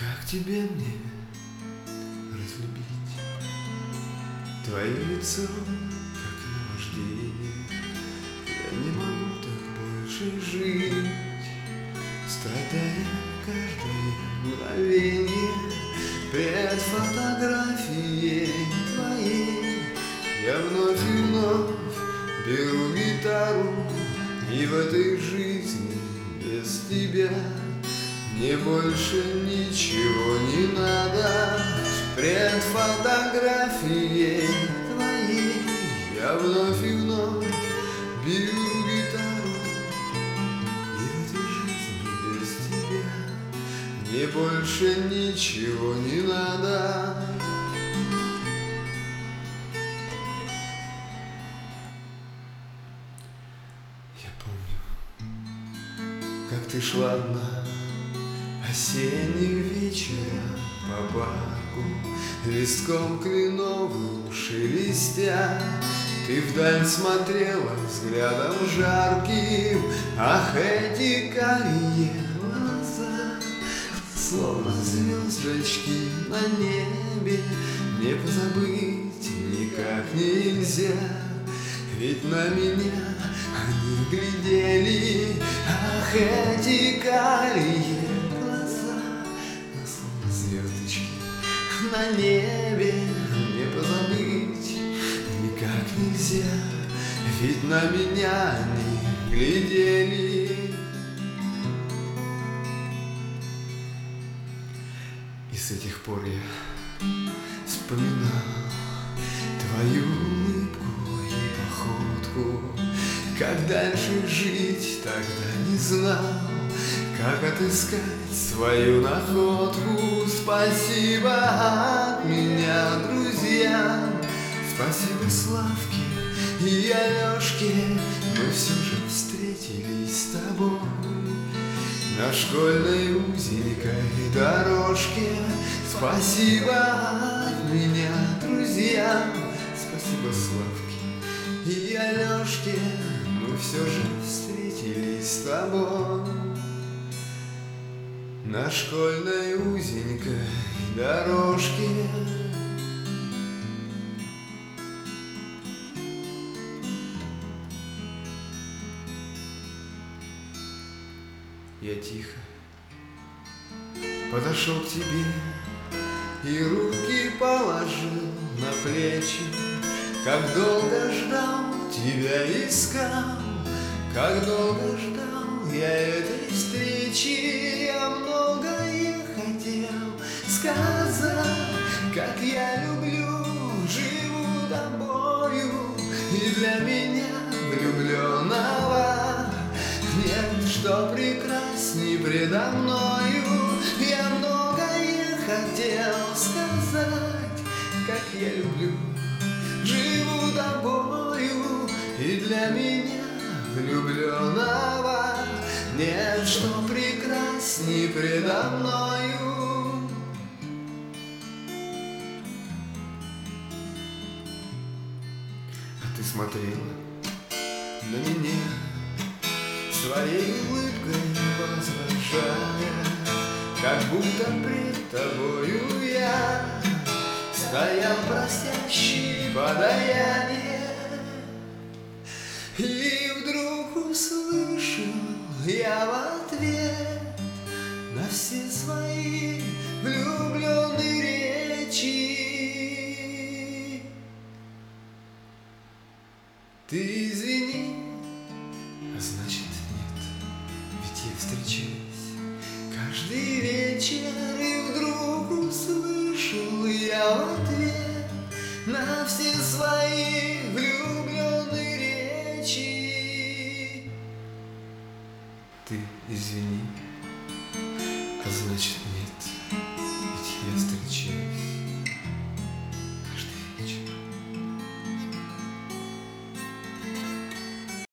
Как тебе мне разлюбить твое лицо, как наваждение? Я не могу так больше жить, страдая каждое мгновение. Пред фотографией твоей я вновь и вновь беру гитару, и в этой жизни без тебя мне больше ничего не надо. Пред фотографией твоей я вновь и вновь беру гитару, и в этой жизни без тебя мне больше ничего не надо. Я помню, как ты шла одна осенним вечером по парку, листком кленовым шелестя. Ты вдаль смотрела взглядом жарким, ах, эти карие глаза, словно звездочки на небе, не позабыть никак нельзя. Ведь на меня они глядели, ах, эти карие глаза, словно звездочки на небе, не позабыть никак нельзя. Ведь на меня они глядели. И с этих пор я вспоминал твою улыбку и походку. Как дальше жить, тогда не знал, как отыскать свою находку. Спасибо от меня друзьям, спасибо Славке и Алешке. Мы все же встретились с тобой на школьной узенькой дорожке. Спасибо от меня друзьям, спасибо Славке и Алешке. Мы все же встретились с тобой на школьной узенькой дорожке. Я тихо подошел к тебе и руки положил на плечи. Как долго ждал, тебя искал, как долго ждал я этой встречи. Я многое хотел сказать, как я люблю, живу тобою, и для меня влюбленного нет, что прекрасней предо мною. Я многое хотел сказать, как я люблю, живу тобою, и для меня влюбленного нет, что прекрасней предо мною. А ты смотрела на меня своей улыбкой возражая, как будто пред тобою я стоял просящий подаяние. И вдруг услышал я в ответ на все свои влюбленные речи: ты извини, а значит нет, ведь я встречаюсь каждый вечер. И вдруг услышал я в ответ на все свои влюбленные речи: ты извини, а значит нет.